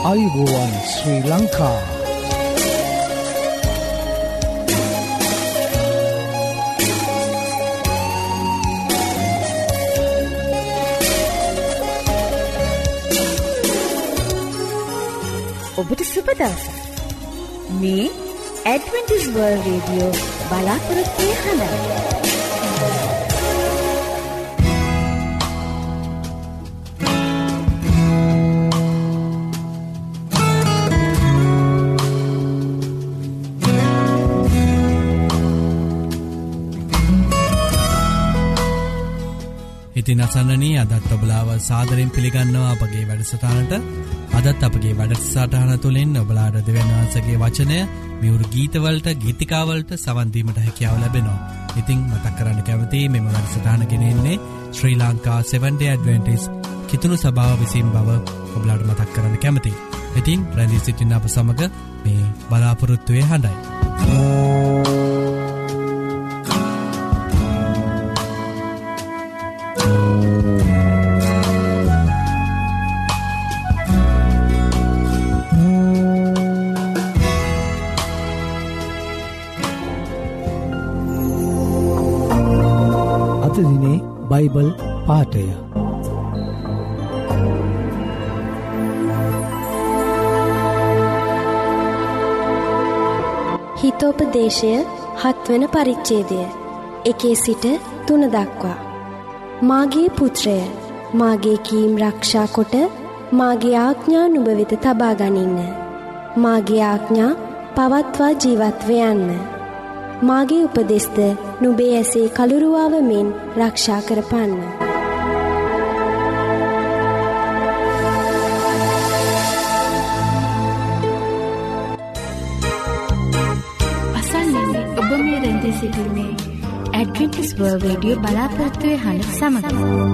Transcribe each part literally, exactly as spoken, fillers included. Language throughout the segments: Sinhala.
ආයුබෝවන් ශ්‍රී ලංකා. ඔබට සුබ දවසක්. මේ ඇඩ්වෙන්ටිස් වර්ල්ඩ් රේඩියෝ බලාපොරොත්තු හඬයි. ඉතින් අසන්නනී අදත් ඔබලාව සාදරයෙන් පිළිගන්නවා අපගේ වැඩසටහනට. අදත් අපගේ වැඩසටහන තුළින් ඔබලාට දෙවියන් වහන්සේගේ වචනය මියුරු ගීතවලට ගීතිකාවලට සවන් දීමට හැකියාව ලැබෙනවා. ඉතින් මතක් කරන්න කැමතියි මෙම වැඩසටහන ගෙනෙන්නේ Sri Lanka seventh day Adventist කිතුණු සභාව විසින් බව ඔබලාට මතක් කරන්න කැමතියි. ඉතින් රැඳී සිටින්න අප සමග මේ බලාපොරොත්තුවේ හඬයි. බයිබල් පාඨය. හිතෝපදේශය හත්වන පරිච්ඡේදය එකේ සිට තුන දක්වා. මාගේ පුත්‍රය, මාගේ කීම් රක්ෂා කොට මාගේ ආඥා නුඹ වෙත තබා ගනින්න. මාගේ ආඥා පවත්වා ජීවත්ව යන්න. මාගේ උපදෙස්ද නුඹේ ඇසේ කළුරුවාව මෙන් රක්ෂා කරපන්න. අසන්නනේ ඔබ මේ රැඳී සිටින්නේ ඇඩ්වෙන්ටිස් වර්ල්ඩ් රේඩියෝ බලාපොරොත්තුවේ හඬ සමග.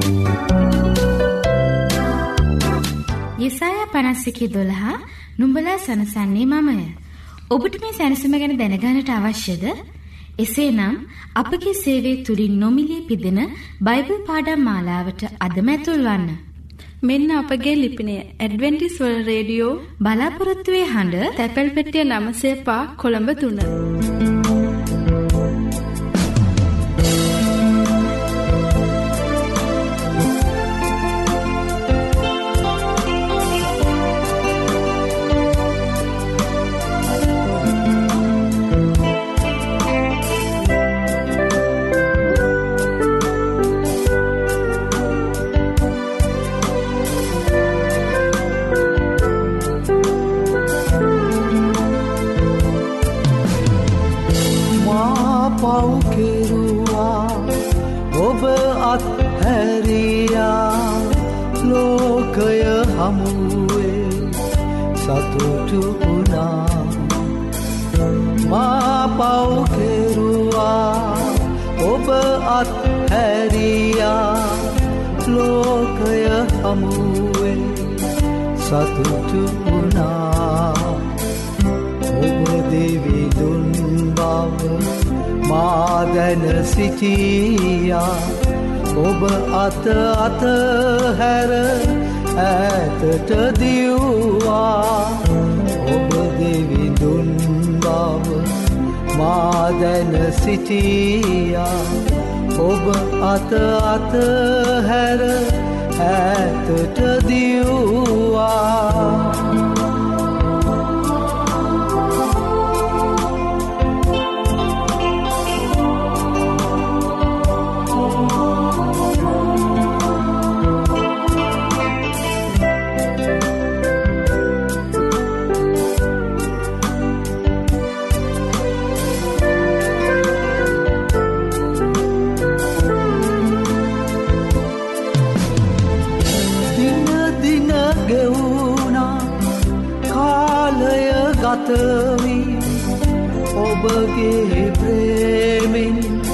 යෙසායා පනස් එකේ දොළහ නුඹලා සනසන්නේ මමය. ඔබට මේ සැනසීම ගැන දැනගන්නට අවශ්‍යද? එසේනම් අපගේ සේවයේ තුලින් නොමිලේ පිදෙන බයිබල් පාඩම් මාලාවට අදම ඇතුල් වන්න. මෙන්න අපගේ ලිපිනය ඇඩ්වෙන්ටිස් වර්ල්ඩ් රේඩියෝ බලාපොරොත්තුවේ හඬ තැපැල් පෙට්ටිය නවය පහ කොළඹ තුන. සතුටු වුණා මා පව් කෙරුවා ඔබ අත්හැරියා ලෝකය හමුවේ සතුටු වුණා ඔබ දෙවිඳුන් බව මා දැන සිටියා ඔබ අත අත හැර ඈතට දිව්වා ඔබ දෙවිඳුන් බව මා දැන සිටියා ඔබ අත අත හැර ඈතට දිව්වා. ඔබගේ ප්‍රේමෙන්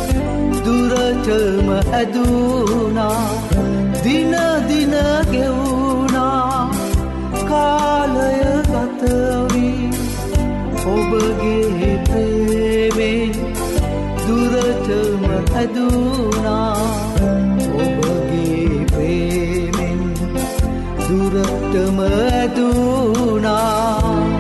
දුරටම ඇදුනා දින දින ගෙවුනා කාලය ගතවී ඔබගේ ප්‍රේමෙන් දුරටම ඇදුනා ඔබගේ ප්‍රේමෙන් දුරටම ඇදුනා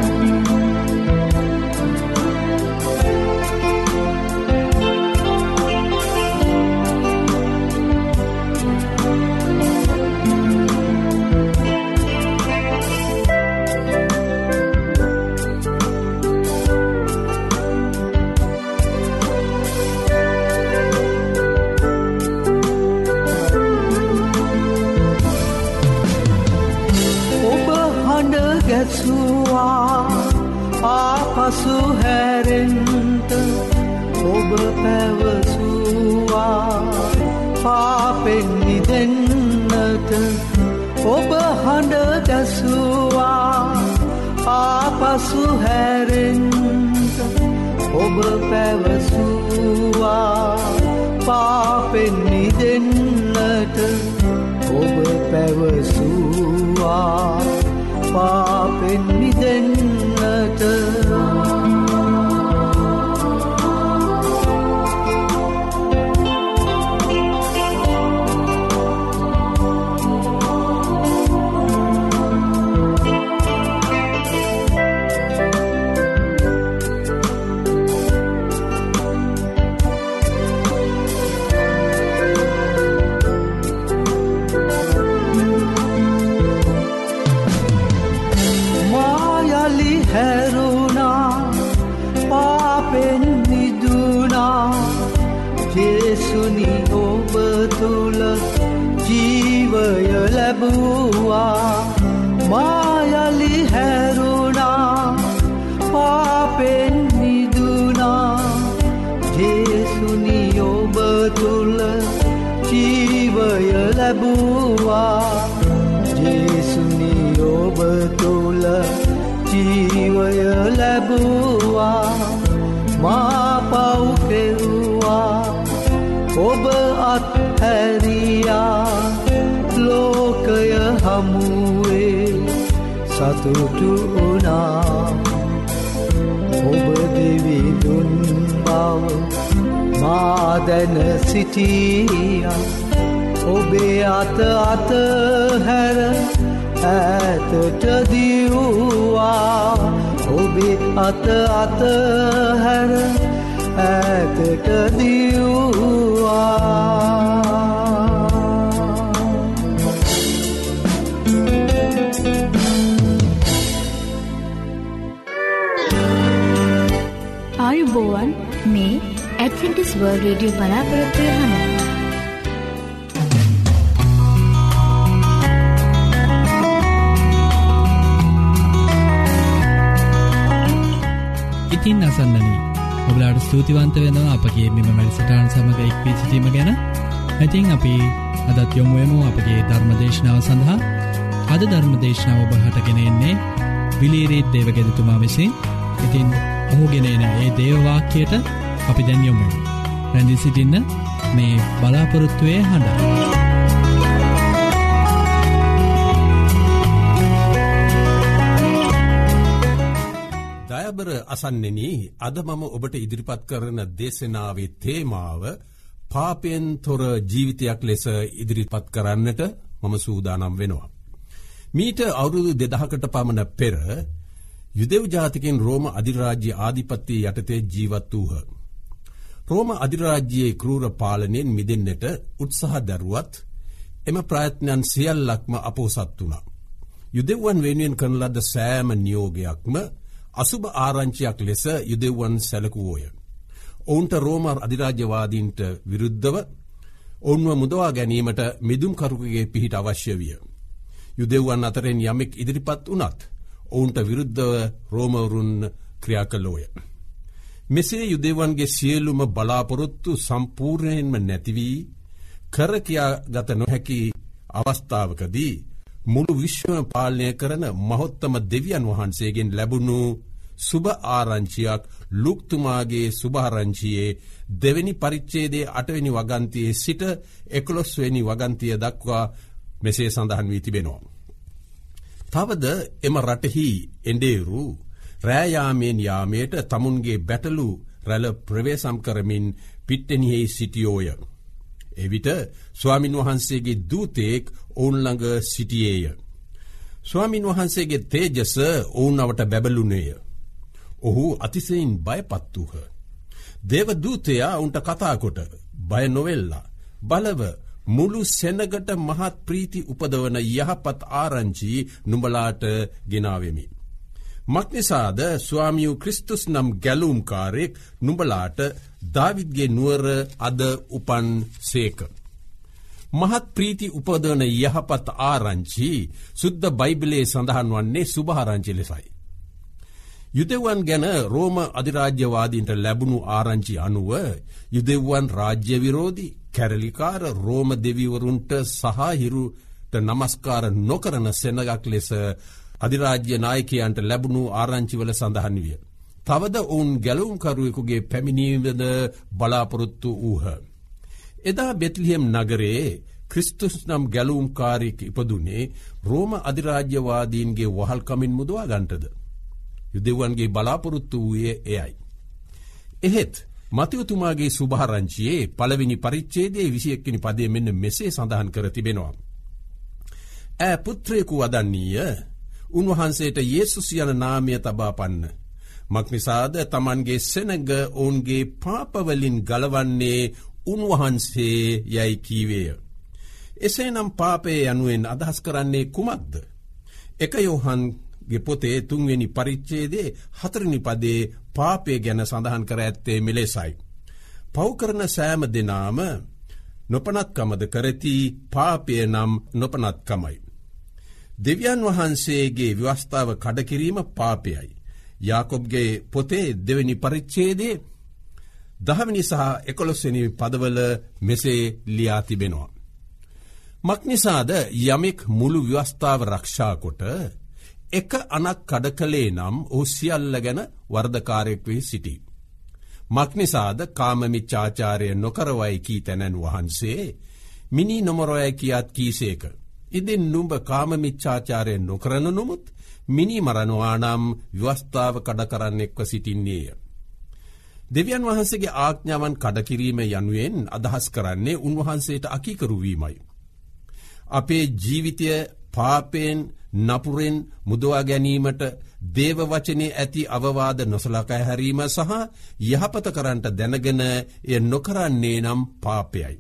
ආපසු හැරෙන්ට ඔබ පැවසුවා පාපෙන් මිදෙන්නට ඔබ හඬ ගැසුවා ආපසු හැරෙන්ට ඔබ පැවසුවා පාපෙන් මිදෙන්නට ඔබ පැවසුවා පාපෙන් මිදෙන්නට ජේසුනි ඔබ තුල ජීවය ලැබුවා මායලි හැරුණා පාපෙන් මිදුණා ජේසුනි ඔබ තුල ජීවය ලැබුවා ජේසුනි ඔබ තුල ජීවය ලැබුවා මා පව් කෙරුවා ඔබ අත්හැරියා ලෝකය හමුවේ සතුටු වුණා ඔබ දෙවිඳුන් බව මා දැන සිටියා ඔබේ අත අත හැර ඈතට දිව්වා ඔබේ අත අත හැර ඈතට දිව්වා ආයුබෝවන් මේ ඇඩ්වෙන්ටිස් වර්ල්ඩ් රේඩියෝ බලාපොරොත්තු වෙන ඉතින් අසන්නනි ඔබලාට ස්තුතිවන්ත වෙනවා අපගේ මෙම වැඩසටහන සමග එක් වී සිටීම ගැන. ඉතින් අපි අදත් යොමු වෙමු අපගේ ධර්මදේශනාව සඳහා. අද ධර්මදේශනාව ඔබට ගෙන එන්නේ විලීරීත් දේවගෙදතුමා විසින්. ඉතින් ඔහු ගෙන එන ඒ දේව වාක්‍යයට අපි දැන් යොමු වෙමු. රැඳී සිටින්න මේ බලාපොරොත්තුවේ හඬ. දයාබර අසන්නෙනි අද මම ඔබට ඉදිරිපත් කරන දේශනාවේ තේමාව පාපයෙන් තොර ජීවිතයක් ලෙස ඉදිරිපත් කරන්නට මම සූදානම් වෙනවා. මීට අවුරුදු දෙදහකට පමණ පෙර යුදෙව් ජාතිකයන් රෝම අධිරාජ්‍ය ආධිපත්‍ය යටතේ ජීවත් වූහ. රෝම අධිරාජ්‍යයේ ක්‍රූර පාලනයෙන් මිදෙන්නට උත්සාහ දැරුවත් එම ප්‍රයත්නයන් සියල්ලක්ම අපොහොසත් වුණා. යුදෙව්වන් වෙනුවෙන් කරන ලද සෑම නියෝගයක්ම අසුභ ආරංචියක් ලෙස යුදෙව්වන් සැලකුවෝය. ඔවුන්ට රෝම අධිරාජ්‍යවාදීන්ට විරුද්ධව ඔවුන්ව මුදවා ගැනීමට මිදුම්කරුකගේ පිහිට අවශ්‍ය විය. යුදෙව්වන් අතරින් යමෙක් ඉදිරිපත් වුණත් ඔවුන්ට විරුද්ධව රෝමවරුන් ක්‍රියා කළෝය. මෙසේ යුදෙව්වන්ගේ සියලුම බලාපොරොත්තු සම්පූර්ණයෙන්ම නැතිවී කර කියාගත නොහැකි අවස්ථාවකදී මුළු විශ්වම පාලනය කරන මහෝත්තම දෙවියන් වහන්සේගෙන් ලැබුණු සුභ ආරංචියක් ලුක්තුමාගේ සුභාරංචියේ දෙවෙනි පරිච්ඡේදයේ අටවෙනි වගන්තියේ සිට එකොළොස්වෙනි වගන්තිය දක්වා මෙසේ සඳහන් වී තිබෙනවා. තවද එම රටෙහි එඬේරු රෑයාමෙන් යාමයට තමුන්ගේ බැටළු රැළ ප්‍රවේශම් කරමින් පිට්ටෙනියෙහි සිටියෝය. එවිට ස්වාමින් වහන්සේගේ දූතෙක් ඔවුන් ළඟ සිටියේය. ස්වාමින් වහන්සේගේ තේජස ඔවුනවට බැබළුනේය. ඔහු අතිශයින් බයපත් වූහ. දේවදූතයා උන්ට කතාකොට බය නොවෙල්ලා බලව මුළු සෙනගට මහත් ප්‍රීති උපදවන යහපත් ආරංචි නුඹලාට ගෙනාවෙමි. මක්නිසාද ස්වාමියු ක්‍රිස්තුස් නම් ගැලුම්කාරයෙක් නුඹලාට දාවිද්ගේ නුවර අද උපන් සේක. මහත් ප්‍රීති උපදවන යහපත් ආරංචි සුද්ද බයිබලයේ සඳහන් වන්නේ සුභාරංචි ලෙසයි. යුදෙව්වන් ගැන රෝම අධිරාජ්‍යවාදීන්ට ලැබුණු ආරංචි අනුව යුදෙව්වන් රාජ්‍ය විරෝධී කැරලිකාර රෝම දෙවිවරුන්ට සහහිරුට නමස්කාර නොකරන සෙනගක් ලෙස අධිරාජ්‍ය නායකයන්ට ලැබුණු ආරංචිවල සඳහන් විය. තවද ඔවුන් ගැලුම්කරුවෙකුගේ පැමිණීමද බලාපොරොත්තු වූහ. එදා බෙත්ලිහෙම් නගරයේ ක්‍රිස්තුස් නම් ගැලුම්කාරයෙක් ඉපදුනේ රෝම අධිරාජ්‍යවාදීන්ගේ වහල්කමින් මුදවා ගන්ටද. යුදෙව්වන්ගේ බලාපොරොත්තු වූයේ එයයි. එහෙත් මතයුතුමාගේ සුභාරංචියේ පළවෙනි පරිච්ඡේදයේ විසිඑක්වෙනි පදයේ මෙන්න මෙසේ සඳහන් කර තිබෙනවා. ඈ පුත්‍රයෙකු වදන්නීය, උන්වහන්සේට යේසුස් යන නාමය තබා පන්න. මක්නිසාද තමන්ගේ සෙනග ඔවුන්ගේ පාපවලින් ගලවන්නේ උන්වහන්සේ යයි කීවේය. එසේනම් පාපය යනුවෙන් අදහස් කරන්නේ කුමක්ද? එක යෝහන්ගේ පොතේ තුන්වෙනි පරිච්ඡේදයේ හතරවෙනි පදයේ පාපය ගැන සඳහන් කර ඇත්තේ මෙලෙසයි. පව් කරන සෑම දෙනාම නොපනත්කමද කරති, පාපය නම් නොපනත්කමයි. දෙවියන් වහන්සේගේ ව්‍යවස්ථාව කඩකිරීම පාපයයි. යාකොබ්ගේ පොතේ දෙවෙනි පරිච්ඡේදයේ දහවෙනි සහ එකොළොස්වෙනි පදවල මෙසේ ලියා තිබෙනවා. මක්නිසාද යමෙක් මුළු ව්‍යවස්ථාව රක්ෂා කොට එක අනක් කඩ කළේ නම් ඔහු සියල්ල ගැන වර්ධකාරයෙක් වී සිටී. මක්නිසාද කාමමිච්ඡාචාරය නොකරවයි කී තැනැන් වහන්සේ මිනි නොමරවයි කියාත් කීසේක. ඉදින් නුඹ කාමමිච්ඡාචාරය නොකරන නොමුත් මිනි මරනවා නම් ව්‍යවස්ථාව කඩ කරන්නෙක්ව සිටින්නේය. දෙවියන් වහන්සේගේ ආඥාවන් කඩකිරීම යනුවෙන් අදහස් කරන්නේ උන්වහන්සේට අකීකරු වීමයි. අපේ ජීවිතය පාපයෙන් නපුරෙන් මුදවා ගැනීමට දේව වචනේ ඇති අවවාද නොසලකා හැරීම සහ යහපත කරන්නට දැනගෙන එය නොකරන්නේ නම් පාපයයි.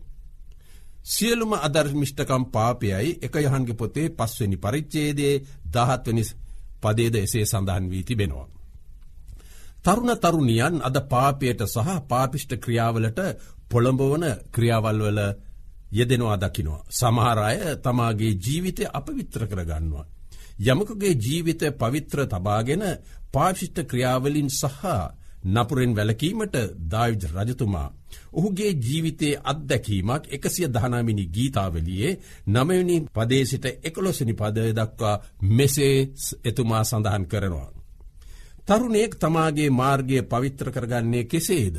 සියලුම අධර්මිෂ්ඨකම් පාපයයි. එක යොහන්ගේ පොතේ පස්වෙනි පරිච්ඡේදයේ දහහත්වෙනි පදයේද එසේ සඳහන් වී තිබෙනවා. තරුණ තරුණියන් අද පාපයට සහ පාපිෂ්ඨ ක්‍රියාවලට පොළඹවන ක්‍රියාවල් වල යෙදෙනවා දකිනවා. සමහර අය තමාගේ ජීවිතය අපවිත්‍ර කරගන්නවා. යමකුගේ ජීවිතය පවිත්‍ර තබාගෙන පාපිෂ්ඨ ක්‍රියාවලින් සහ නපුරෙන් වැළකීමට දාවිද් රජතුමා ඔහුගේ ජීවිතයේ අත්දැකීමක් එකසිය දහනවවෙනි ගීතාවලියේ නවවෙනි පදයේ සිට එකොළොස්වෙනි පදය දක්වා මෙසේ එතුමා සඳහන් කරනවා. තරුණයෙක් තමාගේ මාර්ගය පවිත්‍ර කරගන්නේ කෙසේද?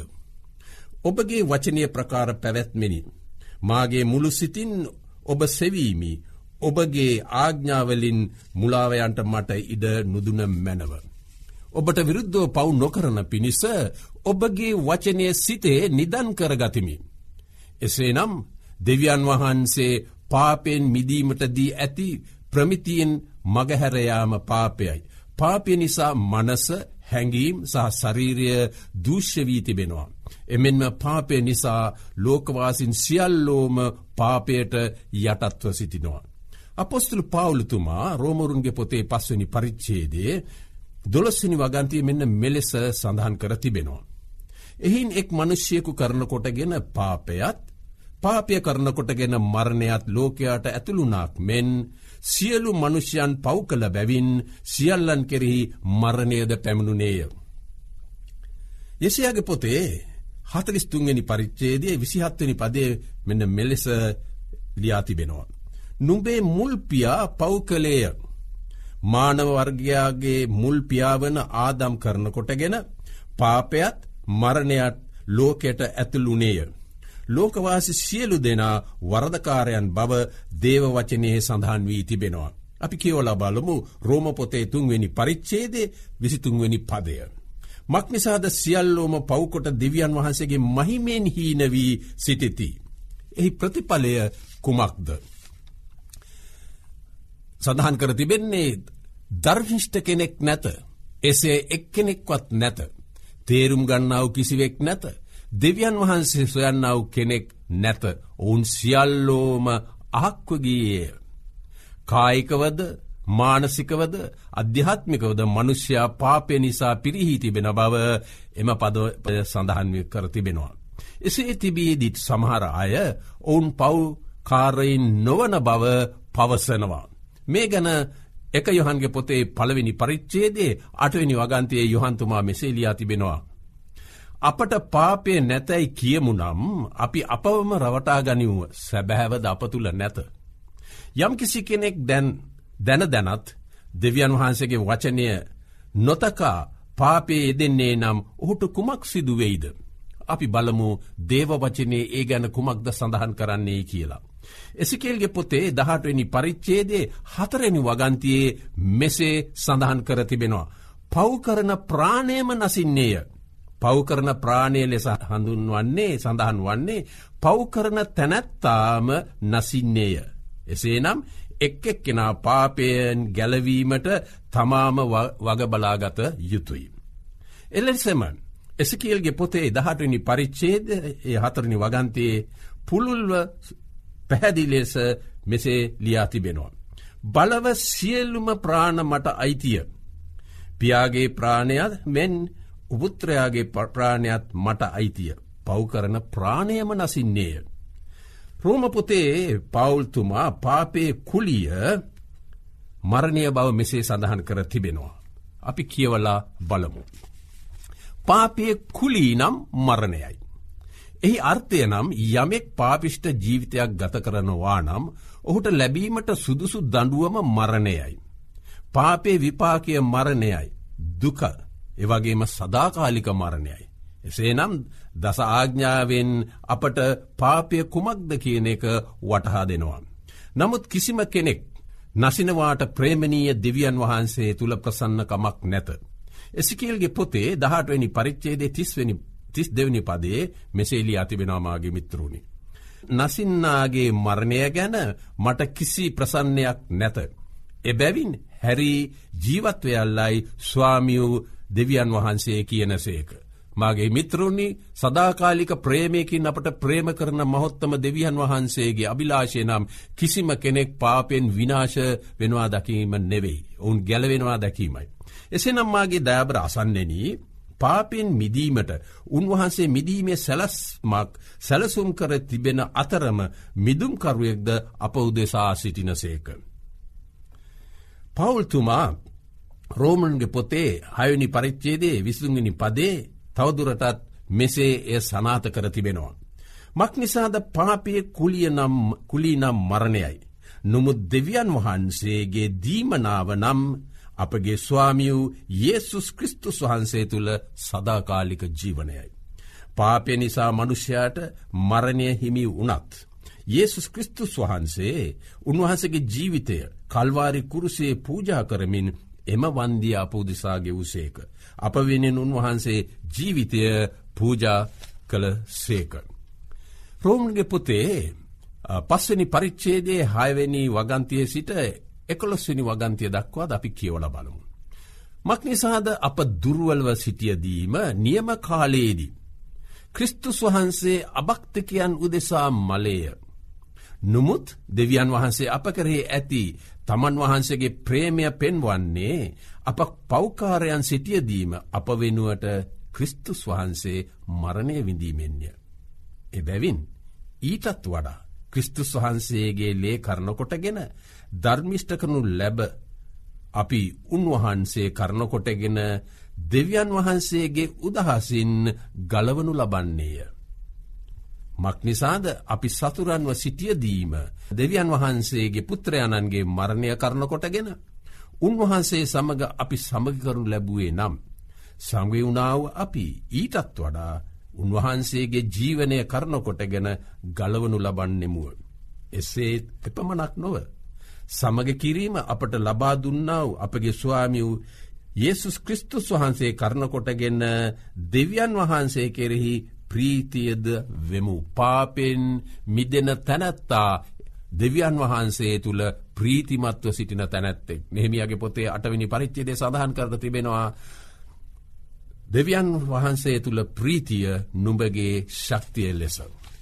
ඔබගේ වචනීය ප්‍රකාර පැවැත්මෙනි. මාගේ මුළු සිතින් ඔබ සෙවීමි. ඔබගේ ආඥාවලින් මුලාවයන්ට මට ඉඩ නුදුන මැනව. ඔබට විරුද්ධව පව් නොකරන පිණිස ඔබගේ වචනය සිතේ නිදන් කරගතිමි. එසේනම් දෙවියන් වහන්සේ පාපයෙන් මිදීමට දී ඇති ප්‍රමිතියෙන් මගහැරයාම පාපයයි. පාපය නිසා මනස, හැඟීම් සහ ශරීරය දූෂ්‍ය වී තිබෙනවා. එමෙන්ම පාපය නිසා ලෝකවාසීන් සියල්ලෝම පාපයට යටත්ව සිටිනවා. අපොස්තල පෞලතුමා රෝමරුන්ගේ පොතේ පස්වෙනි පරිච්ඡේදයේ දොළොස්වෙනි වගන්තියේ මෙන්න මෙලෙස සඳහන් කර තිබෙනවා. එහින් එක් මිනිසෙකු කරන කොටගෙන පාපයත්, පාපය කරන කොටගෙන මරණයත් ලෝකයට ඇතුළුනාක් මෙන් සියලු මනුෂ්‍යයන් පව් කළ බැවින් සියල්ලන් කෙරෙහි මරණයද පැමිණුණේය. යෙසයාගේ පොතේ හතළිස් තුන්වෙනි පරිච්ඡේදයේ විසිහත්වෙනි පදයේ මෙන්න මෙලෙස ලියා තිබෙනවා. නුඹේ මුල් පියා පව් කළේය. මානව වර්ගයාගේ මුල් පියාවන ආදම් කරන කොටගෙන පාපයත් මරණයත් ලෝකයට ඇතුළුනේය. ලෝකවාසී සියලු දෙනා වරදකාරයන් බව දේව වචනයේ සඳහන් වී තිබෙනවා. අපි කියවලා බලමු රෝම පොතේ තුන්වෙනි පරිච්ඡේදයේ විසිතුන්වෙනි පදය. මක්නිසාද සියල්ලෝම පව්කොට දෙවියන් වහන්සේගේ මහිමෙන් හීන වී සිටිති. එහි ප්‍රතිඵලය කුමක්ද? සඳහන් කර තිබෙන්නේ ධර්මිෂ්ඨ කෙනෙක් නැත. එසේ එක්කෙනෙක්වත් නැත. තේරුම් ගන්නාව කිසිවෙක් නැත. දෙවියන් වහන්සේ සොයන්නාව කෙනෙක් නැත. ඔවුන් සියල්ලෝම අහක්ව ගියේය. කායිකවද මානසිකවද අධ්‍යාත්මිකවද මනුෂ්‍යයා පාපය නිසා පිරිහී තිබෙන බව එම පද සඳහන් කර තිබෙනවා. එසේ තිබීදිත් සමහර අය ඔවුන් පව්කාරයින් නොවන බව පවසනවා. මේ ගැන එක යොහන්ගේ පොතේ පළවෙනි පරිච්ඡේදයේ අටවෙනි වගන්තියේ යොහන්තුමා මෙසේ ලියා තිබෙනවා. අපට පාපය නැතයි කියමු නම් අපි අපවම රවටා ගනිමු. සැබෑවද අප තුල නැත. යම් කිසි කෙනෙක් දැන් දැන දැනත් දෙවියන් වහන්සේගේ වචනය නොතකා පාපයේ යෙදෙන්නේ නම් ඔහුට කුමක් සිදු වෙයිද? අපි බලමු දේව වචනේ ඒ ගැන කුමක්ද සඳහන් කරන්නේ කියලා. එසේකියේල්ගේ පොතේ දහඅටවෙනි පරිච්ඡේදයේ හතරවෙනි වගන්තියේ මෙසේ සඳහන් කර තිබෙනවා. පව් කරන ප්‍රාණයම නසින්නේය. පව් කරන ප්‍රාණය ලෙස හඳුන්වන්නේ සඳහන් වන්නේ පව් කරන තැනැත්තාම නසින්නේය. එසේනම් එක් එක්කෙනා පාපයෙන් ගැලවීමට තමාම වග බලාගත යුතුයි. එලෙසම එසේකියේල්ගේ පොතේ දහඅටවෙනි පරිච්ඡේදයේ හතරවෙනි වගන්තියේ පුළුල්ව පැහැදිලි ලෙස මෙසේ ලියා තිබෙනවා. බලව සියලුම ප්‍රාණ මට අයිතිය. පියාගේ ප්‍රාණයත් මෙන් උපුත්‍රයාගේ ප්‍රාණයත් මට අයිතිය. පව් කරන ප්‍රාණයම නසින්නේය. රෝම පොතේ පවුල්තුමා පාපේ කුලිය මරණය බව මෙසේ සඳහන් කර තිබෙනවා. අපි කියවලා බලමු. පාපේ කුලී නම් මරණයයි. එහි අර්ථය නම් යමෙක් පාපිෂ්ඨ ජීවිතයක් ගත කරනවා නම් ඔහුට ලැබීමට සුදුසු දඬුවම මරණයයි. පාපේ විපාකය මරණයයි. දුක එවැගේම සදාකාලික මරණයයි. එසේනම් දස ආඥාවෙන් අපට පාපය කුමක්ද කියන එක වටහා දෙනවා. නමුත් කිසිම කෙනෙක් නසිනවාට ප්‍රේමණීය දෙවියන් වහන්සේ තුල ප්‍රසන්නකමක් නැත. එසේකියේල්ගේ පොතේ දහඅටවෙනි පරිච්ඡේදයේ තිස් දෙවෙනි පදයේ මෙසේ ලියා තිබෙනවා මාගේ මිත්‍රුනි. නසින්නාගේ මරණය ගැන මට කිසි ප්‍රසන්නයක් නැත. එබැවින් හැරි ජීවත් වෙයල්ලයි ස්වාමියෝ දෙවියන් වහන්සේ කියනසේක. මාගේ මිත්‍රුනි, සදාකාලික ප්‍රේමයකින් අපට ප්‍රේම කරන මහෝත්තම දෙවියන් වහන්සේගේ අභිලාෂය නම් කිසිම කෙනෙක් පාපෙන් විනාශ වෙනවා දැකීම නෙවෙයි. ඔවුන් ගැලවෙනවා දැකීමයි. එසේනම් මාගේ දයාබර අසන්නෙනි, පාපෙන් මිදීමට උන්වහන්සේ මිදීමේ සැලස්මක් සැලසුම් කර තිබෙන අතරම මිදුම්කරුවෙක්ද අප උදෙසා සිටිනසේක. පවුල්තුමා රෝමන්ගේ පොතේ හයවෙනි පරිච්ඡේදයේ විසිතුන්වෙනි පදේ තවදුරටත් මෙසේ එය සනාථ කර තිබෙනවා. මක්නිසාද පාපයේ කුලිය නම් කුලී නම් මරණයයි. නමුත් දෙවියන් වහන්සේගේ දීමනාව නම් අපගේ ස්වාමියෝ යේසුස් ක්‍රිස්තුස් වහන්සේ තුල සදාකාලික ජීවනයයි. පාපය නිසා මනුෂ්‍යයාට මරණය හිමි වුණත් යේසුස් ක්‍රිස්තුස් වහන්සේ උන්වහන්සේගේ ජීවිතය කල්වාරි කුරුසයේ පූජා කරමින් එම වන්දිය අප උදෙසා ගෙවුසේක. අප වෙනුවෙන් උන්වහන්සේ ජීවිතය පූජා කළසේක. රෝමන්ගේ පොතේ පස්වෙනි පරිච්ඡේදයේ හයවෙනි වගන්තියේ සිට එකොළොස්වෙනි වගන්තිය දක්වා අපි කියවලා බලමු. මක්නිසාද අප දුර්වලව සිටියදීම නියම කාලයේදී ක්‍රිස්තුස් වහන්සේ අභක්තිකයන් උදෙසා මලේය. නමුත් දෙවියන් වහන්සේ අප කෙරෙහි ඇති තමන් වහන්සේගේ ප්‍රේමය පෙන්වන්නේ අප පෞකාරයන් සිටියදීම අප වෙනුවට ක්‍රිස්තුස් වහන්සේ මරණය විඳීමෙන්ය. එබැවින් ඊටත් වඩා ක්‍රිස්තුස් වහන්සේගේ ලේ කරන කොටගෙන ධර්මිෂ්ඨ කරනු ලැබ අපි උන්වහන්සේ කරන කොටගෙන දෙවියන් වහන්සේගේ උදහසින් ගලවනු ලබන්නේය. මක්නිසාද අපි සතුරන්ව සිටියදීම දෙවියන් වහන්සේගේ පුත්‍රයාණන්ගේ මරණය කරන කොටගෙන උන්වහන්සේ සමග අපි සමග කරනු ලැබුවේ නම් සමග වුණාව අපි ඊටත් වඩා උන්වහන්සේගේ ජීවනය කරන කොටගෙන ගලවනු ලබන්නෙමුව. එසේ එපමණක් නොව සමග කිරීම අපට ලබා දුන්නාව අපගේ ස්වාමියෝ යේසුස් ක්‍රිස්තුස් වහන්සේ කරන කොටගෙන දෙවියන් වහන්සේ කෙරෙහි ප්‍රීතියද වෙමු. පාපෙන් මිදෙන තැනැත්තා දෙවියන් වහන්සේ තුල ප්‍රීතිමත්ව සිටින තැනැත්තෙක්. නෙහෙමියාගේ පොතේ අටවෙනි පරිච්ඡේදයේ සඳහන් කර තිබෙනවා දෙවියන් වහන්සේ තුල ප්‍රීතිය නුඹගේ ශක්තිය ලෙස.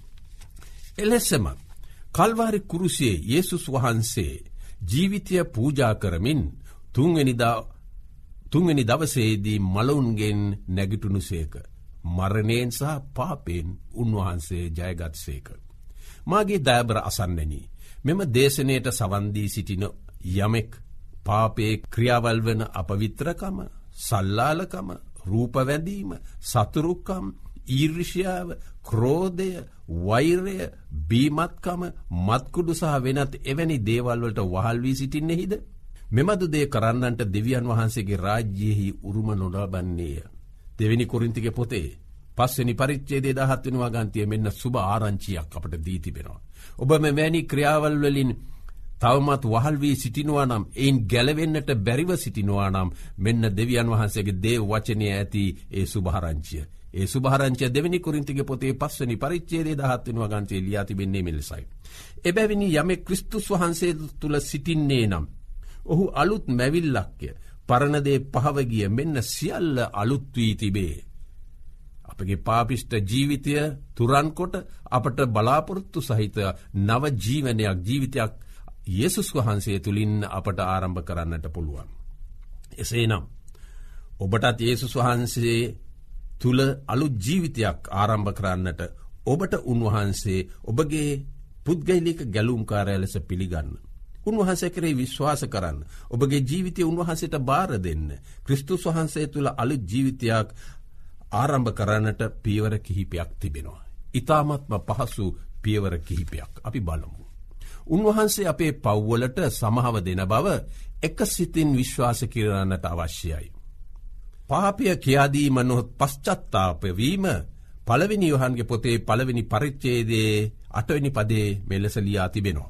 එලෙසම කල්වාරි කුරුසියේ යේසුස් වහන්සේ ජීවිතය පූජා කරමින් තුන්වෙනිදා තුන්වෙනි දවසේදී මලවුන්ගෙන් නැගිටුණුසේක. මරණයෙන් සහ පාපයෙන් උන්වහන්සේ ජයගත්සේක. මාගේ දයාබර අසන්නනි, මෙම දේශනයට සවන් දී සිටින යමෙක් පාපයේ ක්‍රියාවල් වන අපවිත්‍රකම, සල්ලාලකම, රූපවැඳීම, සතුරුකම්, ඊර්ෂ්‍යාව, ක්‍රෝධය, වෛරය, බීමත්කම, මත්කුඩු සහ වෙනත් එවැනි දේවල් වලට වහල් වී සිටින්නේහිද? මෙබඳු දේ කරන්නන්ට දෙවියන් වහන්සේගේ රාජ්‍යයෙහි උරුම නොලබන්නේය. දෙවෙනි කොරින්තිගේ පොතේ පස්වෙනි පරිච්ඡේදයේ දහහත් වෙනි වගන්තියේ මෙන්න සුබ ආරංචියක් අපට දී තිබෙනවා. ඔබ මෙවැනි ක්‍රියාවල් වලින් තවමත් වහල් වී සිටිනවා නම්, එයින් ගැලවෙන්නට බැරිව සිටිනවා නම්, මෙන්න දෙවියන් වහන්සේගේ දේව වචනයේ ඇති ඒ සුභාරංචිය. ඒ සුභාරංචිය දෙවෙනි කොරින්තිගේ පොතේ පස්වෙනි පරිච්ඡේදයේ දහහත් වෙනි වගන්තියේ ලියා තිබෙන්නේ මෙලෙසයි. එබැවිනි යමෙක් ක්‍රිස්තුස් වහන්සේ තුල සිටින්නේ නම් ඔහු අලුත් මැවිල්ලක්ය. පරණ දේ පහව ගිය, මෙන්න සියල්ල අලුත් වී තිබේ. අපගේ පාපිෂ්ඨ ජීවිතය තුරන් කොට අපට බලාපොරොත්තු සහිත නව ජීවනයක්, ජීවිතයක් යේසුස් වහන්සේ තුලින් අපට ආරම්භ කරන්නට පුළුවන්. එසේනම් ඔබටත් යේසුස් වහන්සේ තුල අලුත් ජීවිතයක් ආරම්භ කරන්නට ඔබට උන්වහන්සේ ඔබගේ පුද්ගලික ගැලුම්කාරය ලෙස පිළිගන්න. උන්වහන්සේ කෙරෙහි විශ්වාස කරන්න. ඔබගේ ජීවිතය උන්වහන්සේට බාර දෙන්න. ක්‍රිස්තුස් වහන්සේ තුල අලුත් ජීවිතයක් ආරම්භ කරන්නට පියවර කිහිපයක් තිබෙනවා. ඊ타මත්ම පහසු පියවර කිහිපයක් අපි බලමු. උන්වහන්සේ අපේ පව්වලට සමහව දෙන බව එක සිතින් විශ්වාස කරන්නට අවශ්‍යයි. පාපය කියාදීම නොහොත් පශ්චත්තාප වීම පළවෙනි යොහන්ගේ පොතේ පළවෙනි පරිච්ඡේදයේ අටවෙනි පදයේ මෙලෙස ලියා තිබෙනවා.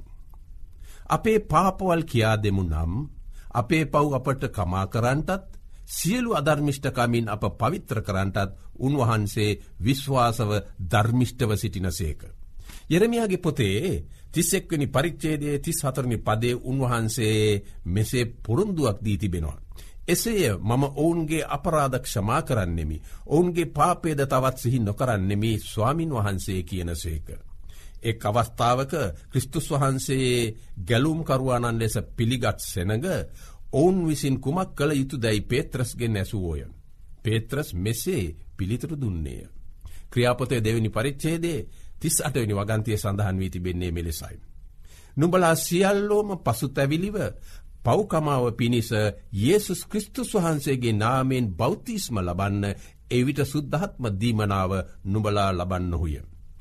අපේ පාපවල් කියා දෙමු නම් අපේ පව් අපට කමා කරන්නටත් සියලු අධර්මිෂ්ඨකමින් අප පවිත්‍ර කරන්නටත් උන්වහන්සේ විශ්වාසව ධර්මිෂ්ඨව සිටිනසේක. යෙරමියාගේ පොතේ තිස් එක්වෙනි පරිච්ඡේදයේ තිස් හතරවෙනි පදයේ උන්වහන්සේ මෙසේ පොරොන්දුවක් දී තිබෙනවා. එසේය මම ඔවුන්ගේ අපරාධ ක්ෂමා කරන්නෙමි, ඔවුන්ගේ පාපයද තවත් සිහි නොකරන්නෙමි ස්වාමින් වහන්සේ කියනසේක. එක් අවස්ථාවක ක්‍රිස්තුස් වහන්සේ ගැලුම් කරුවාණන් ලෙස පිළිගත් සෙනඟ ඔවුන් විසින් කුමක් කළ යුතුදැයි පේත්‍රස්ගෙන් ඇසුවෝය. පේත්‍රස් මෙසේ පිළිතුරු දුන්නේය. ක්‍රියාපොතේ දෙවෙනි පරිච්ඡේදයේ තිස් අටවෙනි වගන්තියේ සඳහන් වී තිබෙන්නේ මෙලෙසයි. නුඹලා සියල්ලෝම පසුතැවිලිව පව්කමාව පිණිස යේසුස් ක්‍රිස්තුස් වහන්සේගේ නාමයෙන් බෞතිස්ම ලබන්න, එවිට සුද්ධාත්ම දීමනාව නුඹලා ලබන්නහුය.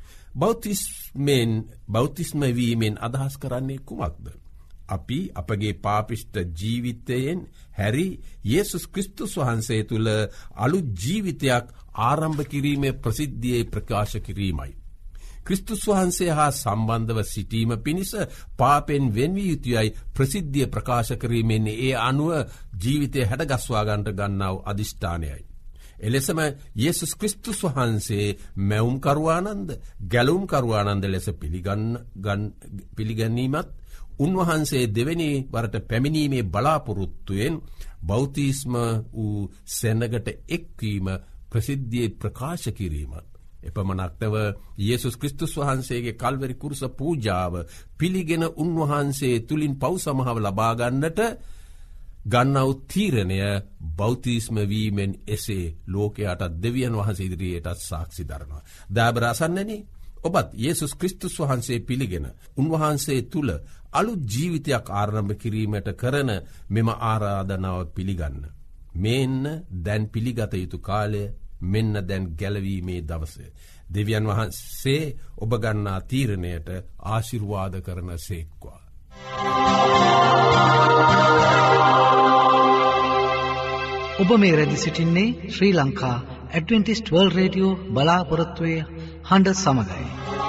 බෞතිස්මෙන් බෞතිස්ම වීමෙන් අදහස් කරන්නේ කුමක්ද? අපි අපගේ පාපිෂ්ඨ ජීවිතයෙන් හැරි යේසුස් ක්‍රිස්තුස් වහන්සේ තුල අලුත් ජීවිතයක් ආරම්භ කිරීමේ ප්‍රසිද්ධියේ ප්‍රකාශ කිරීමයි. ක්‍රිස්තුස් වහන්සේ හා සම්බන්ධව සිටීම පිණිස පාපෙන් වෙන්විය යුතුයයි ප්‍රසිද්ධිය ප්‍රකාශ කිරීමෙන් ඒ අනුව ජීවිතය හැඩගස්වා ගන්නට ගන්නා වූ අදිෂ්ඨානයයි. එලෙසම යේසුස් ක්‍රිස්තුස් වහන්සේ මැවුම් කරුවානන්ද, ගැලුම් කරුවානන්ද ලෙස පිළිගන්න පිළිගැනීමත් උන්වහන්සේ දෙවෙනි වරට පැමිණීමේ බලාපොරොත්තුවෙන් බෞතිස්ම වූ සෙනඟට එක්වීම ප්‍රසිද්ධියේ ප්‍රකාශ කිරීමත් එපමණක්ව යේසුස් ක්‍රිස්තුස් වහන්සේගේ කල්වරි කුරුස පූජාව පිළිගෙන උන්වහන්සේ තුලින් පව් සමහව ලබා ගන්නට ගන්නා වූ තීරණය බෞතිස්ම වීමෙන් එසේ ලෝකයට දෙවියන් වහන්සේ ඉදිරියට සාක්ෂි දරනවා. දාබර අසන්නනි, ඔබත් යේසුස් ක්‍රිස්තුස් වහන්සේ පිළිගෙන උන්වහන්සේ තුල අලුත් ජීවිතයක් ආරම්භ කිරීමට කරන මෙම ආරාධනාව පිළිගන්න. මෙන්න දැන් පිළිගත යුතු කාලය, මෙන්න දැන් ගැලවීමේ දවස. දෙවියන් වහන්සේ ඔබ ගන්නා තීරණයට ආශිර්වාද කරන සේක්වා. ඔබ මේ රැදි සිටින්නේ Sri Lanka Adventist world radio බලාපොරොත්තුවේ හඬ සමගයි.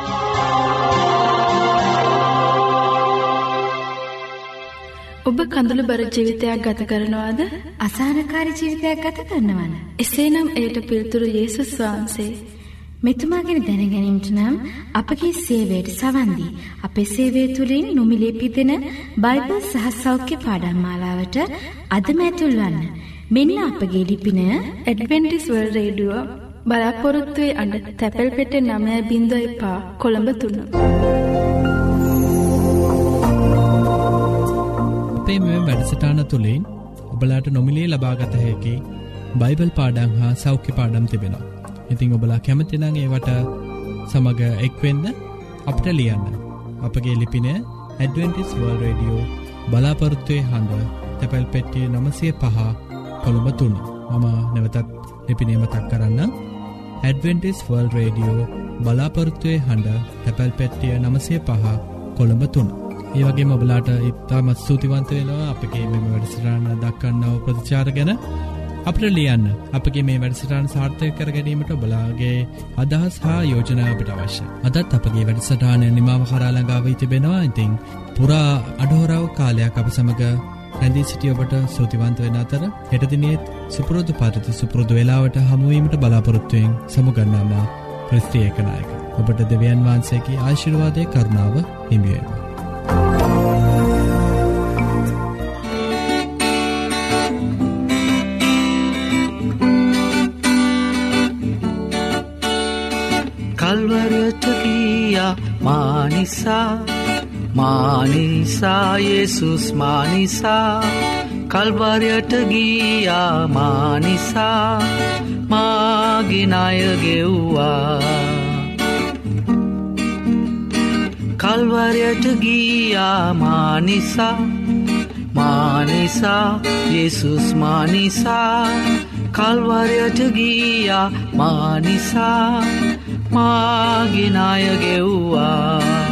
ඔබ කඳුළු බර ජීවිතයක් ගත කරනවාද? අසහනකාරී ජීවිතයක් ගත කරනවද? එසේනම් එයට පිළිතුරු යේසුස් වහන්සේ. මෙතුමා ගැන දැනගැනීමට නම් අපගේ සේවයට සවන් දී අපේ සේවය තුළින් නොමිලේ පිදෙන බයිබල් සහ සෞඛ්‍ය පාඩම් මාලාවට අදම ඇතුල් වන්න. මෙන්න අපගේ ලිපිනය ඇඩ්වෙන්ටිස් වර්ල්ඩ් රේඩියෝ බලාපොරොත්තු වෙ අඩ තැපැල් පෙට්ටිය නවය බිංදුව පහ කොළඹ තුන. අපේ මෙම වැඩසටහන තුළින් ඔබලාට නොමිලේ ලබාගත හැකි බයිබල් පාඩම් හා සෞඛ්‍ය පාඩම් තිබෙනවා. ඉතින් ඔබලා කැමති නම් ඒවට සමග එක්වෙන්න අපිට ලියන්න. අපගේ ලිපින ඇඩ්වෙන්ටිස් වර්ල්ඩ් රේඩියෝ බලාපොරොත්තු වෙ හඬ තැපැල් පෙට්ටිය නවය පහ කොළඹ තුන. මම නැවතත් ලිපිනය මතක් කරන්න. ඇඩ්වෙන්ටිස් වර්ල්ඩ් රේඩියෝ බලාපොරොත්තු වෙ හඬ තැපැල් පෙට්ටිය නවය පහ කොළඹ තුන. ඒ වගේම ඔබලාට ඉතාමත් ස්තුතිවන්ත වෙනවා අපගේ මෙම වැඩසටහන දක්වන්නව ප්‍රතිචාර ගැන. අපිට ලියන්න. අපගේ මේ වැඩසටහන සාර්ථක කර ගැනීමට ඔබලාගේ අදහස් හා යෝජනා අපිට අවශ්‍යයි. අදත් අපගේ වැඩසටහන නිමාව කරා ළඟා වී තිබෙනවා. ඉතින් පුරා අඩහොරාව කාලයක් අප සමග රැඳී සිටි ඔබට ස්තුතිවන්ත වෙන අතර හෙට දිනේ සුපුරුදු පරිදි සුපුරුදු වේලාවට හමු වීමට බලාපොරොත්තු වෙමින් සමුගන්නාම ක්‍රිස්තිය ඒකනායක. ඔබට දෙවියන් වහන්සේගේ ආශිර්වාදයේ කරුණාව හිමි වේවා. කල්වරයට ගියා මානිසා මානිසා යේසුස් මානිසා කල්වරයට ගියා මානිසා මාගේ ණය ගෙව්වා කල්වරයට ගියා මානිසා මානිසා යේසුස් මානිසා කල්වරයට ගියා මානිසා මාගේ ණය ගෙව්වා